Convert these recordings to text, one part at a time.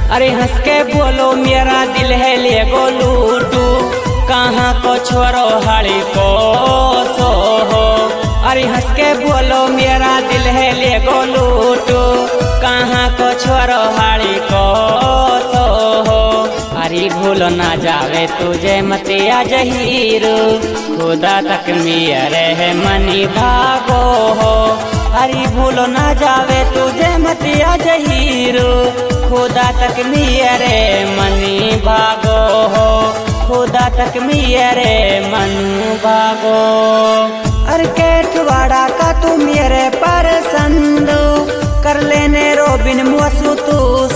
अरे हंस के बोलो मेरा दिल है ले गो लूटू, कहाँ को छोरो हाड़ी को सो हो। अरे हंस के बोलो मेरा दिल है ले गो लूटू, कहाँ को छोरो हाड़ी को सो हो। अरे भूल ना जावे तुझे मतिया जहीरो, खुदा तक मेरे है मनी भागो हो। अरे भूल ना जावे तुझे मतिया जहीरो, खुदा तक मेरे मनी भागो हो। खुदा तक मेरे मन भागो। अरे केठवाड़ा का तू मेरे पसंद, कर लेने रोबिन मुसु तू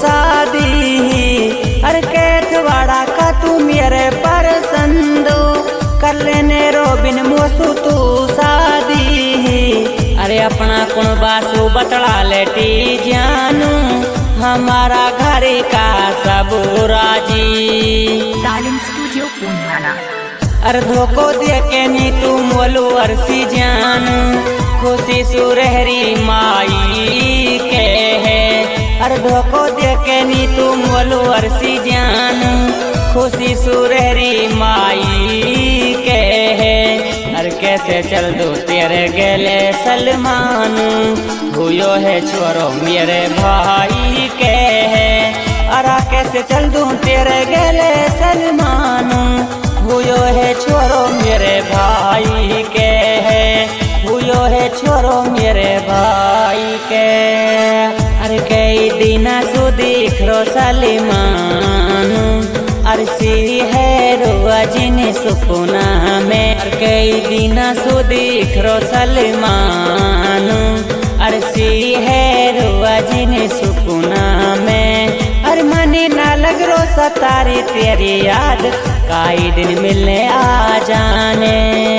शादी। अरे केठवाड़ा का तू मेरे पसंद, कर लेने रोबिन मुसु तू शादी। अरे अपना कुण बासु बतला लेटी जानू, हमारा घर का सब राजी। तालीम स्टूडियो पुंजाना। अरे धोखो दे के नी तू मोलू अरसी जान, खुशी सुरहरी माई के है। अरे धोखो दे के नी तू मोलू अरसी जान, खुशी सुरहरी माई के है। अरे कैसे चल दो तेरे गेले सलमान, हुयो है छोरो मेरे भाई के है। अरे कैसे चल दूं तेरे गेले सलमान, हुयो है छोरो मेरे भाई के है। हुयो है छोरो मेरे भाई के। अरे कई दिना सु दिख रो सलमान, अरसी है रुआ जिन सुपुना में। अरे कई दिना सु दिख रो सलमान, अरसी है रुआ जिन सुपुना में। अरे मनी ना लग रो सतारी तेरी याद, काई दिन मिलने आ जाने।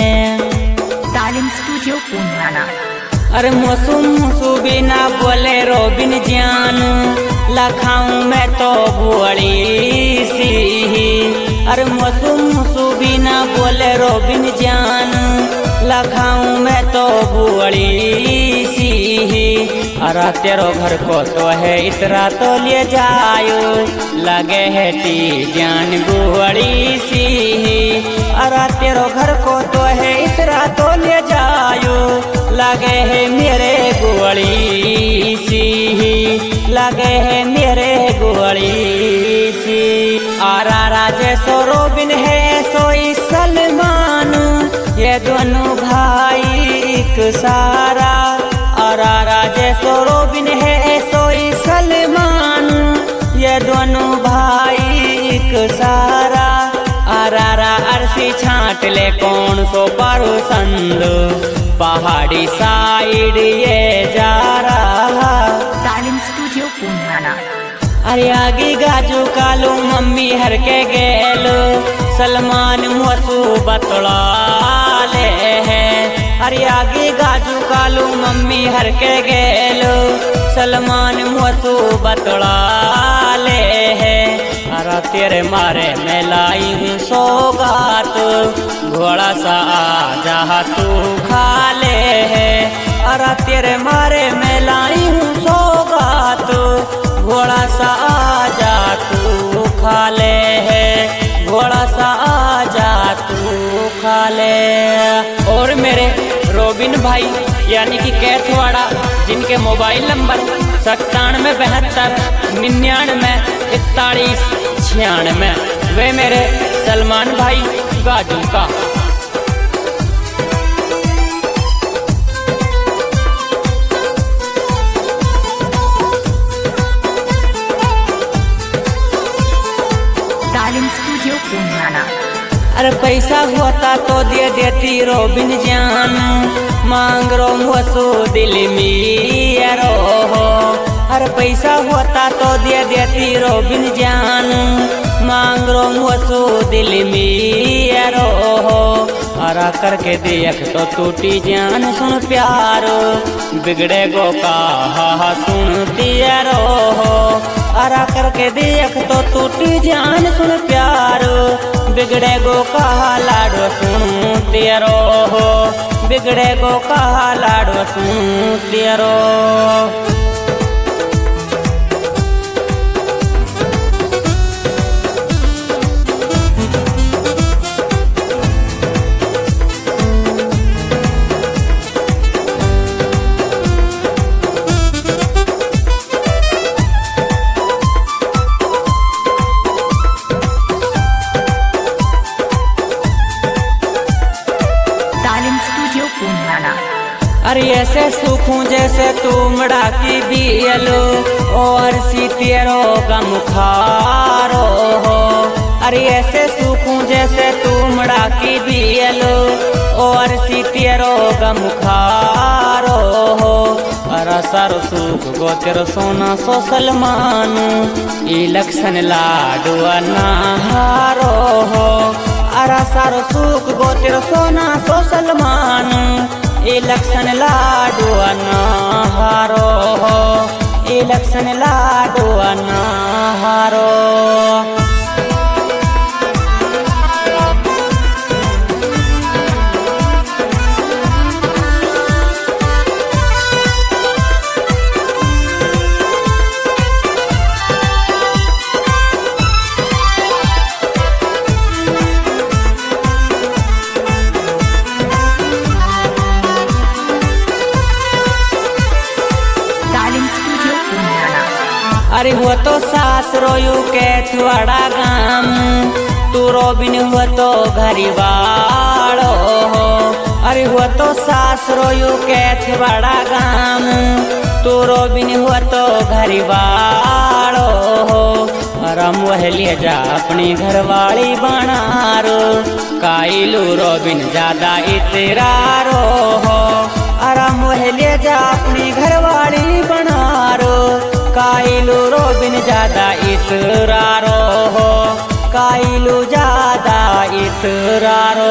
तालीम स्टूडियो पुंजाना। अरे मुसु बिना बोले रोबिन जान, लखाऊं मैं तो बुआड़ी सी। अरे मुसु बिना बोले रोबिन जान, लखाऊं मैं तो बुआड़ी सी। अरे तेरो घर को तो है इतरा तो ले जायो, लगे है टी जान बुआड़ी सी। अरे तेरो घर को तो है इतरा तो ले जायो, लगे है मेरे बुआड़ी सी। लगे है मेरे बुआड़ी सी। आरा राजे सो रोबिन है सोई सलमान, ये दोनों भाई एक सारा। आरा राजे सो रोबिन है सोई सलमान, ये दोनों भाई एक सारा। आरा अरसी छाट ले कौन सो पसंद, पहाड़ी साइड ये जा रहा। तालीम स्टूडियो पुंजाना। अरे आगे गाजू कालू मम्मी हर के गेलो, सलमान मुसु बतला ले है। अरे आगे गाजू कालू मम्मी हर के गेलो, सलमान मुसु बतला ले है। अरे तेरे मारे मैं लाई हूँ सौगात, घोड़ा सा आजा तू खा ले है। अरे तेरे मारे मैं लाई हूँ सौगात, घोड़ा सा आजा तू खा ले है। घोड़ा सा आजा तू खा ले। और मेरे रोबिन भाई यानी कि केठवाड़ा, जिनके मोबाइल नंबर 9772994196, वे मेरे सलमान भाई गाजू का। तालीम स्टूडियो पुंजाना। अरे पैसा होता तो दे देती रोबिन जान, मांग रो मुसु दिल मेरो हो। अरे पैसा होता तो दे देती रोबिन जान, मांग रो मुसु दिल मेरो हो। अरे करके देख तो टूटी जान सुन प्यारो, बिगड़े गो का सुन तेरो हो। अरे करके देख तो टूटी जान सुन प्यारो, बिगड़े गो का लाडो सुन तेरो हो। बिगड़े गो का लाडो सुन तेरो। ऐसे सूखूं जैसे तुमड़ा की बियलो और सी तेरो गम खारो हो। अरे ऐसे सूखूं जैसे तुमड़ा की बियलो और सी तेरो गम खारो हो। अरा सारो सूख गो तेरो सोना सो सलमान इलेक्शन लाडुआ नहारो हो। अरा सारो सूख गो तेरो सोना सो सलमान इलेक्शन लाडुआ नहारो हो। इलेक्शन लाडुआ नहारो। अरे हुआ तो सास रोयू के थुआड़ा गाम तू रोबिन हुआ तो घरीवाड़ो हो। अरे हुआ तो सास रोयू के थुआड़ा गाम तू रोबिन हुआ तो घरीवाड़ो हो। रम वहलिए जा अपनी घरवाली बनारो काइलू रोबिन ज्यादा इतरारो हो। आराम वहलिए जा अपनी घरवाली बनारो काइलू रोबिन ज्यादा इतरारो हो। काइलू ज्यादा इतरारो।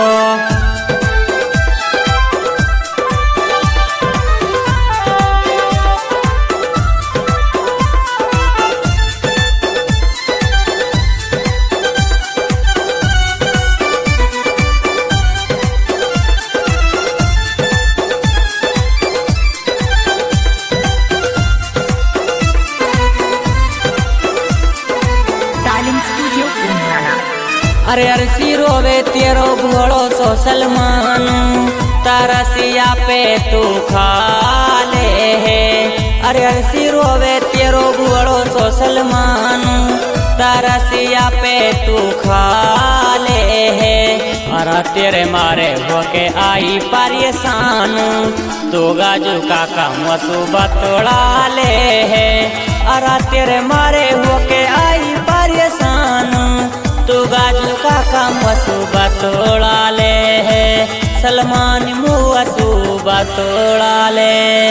अरे अरसी रोवे तेरो भोड़ो सो सलमान तारा सिया पे तू खा ले है। अरे अरसी रोवे तेरो भोड़ो सो सलमान तारा सिया पे तू खा ले है। अरे तेरे मारे होके आई परेशान तू गाजू काका मसूबा तोड़ा ले है। अरे तेरे मारे होके आई परेशान तू गाजू काका मसूबा तोड़ा ले है। सलमान मुआ सूबा तोड़ा ले।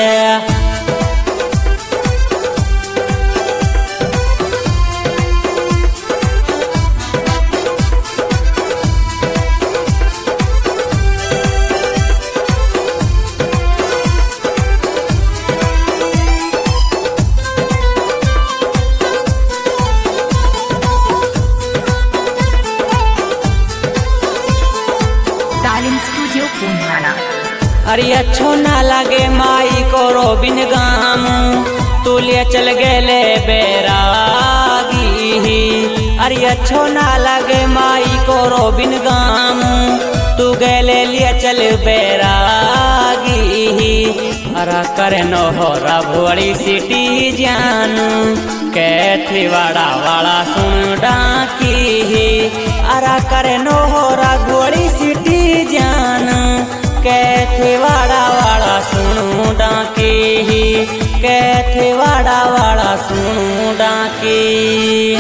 अरे अच्छो ना लगे माई को रोबिन गाम तू ले चल गेले बैरागी। अरे अच्छो ना लगे माई को रोबिन गाम तू गेले लिए चल बैरागी। अरा करे नो हो रबड़ी सिटी जान कैथी वाड़ा वाला सुन डाकी। अरा करे नो हो रबड़ी सिटी जान कैथे वाड़ा वाड़ा सुनू डाकी। कैथे वाड़ा वाड़ा सुनू डाकी।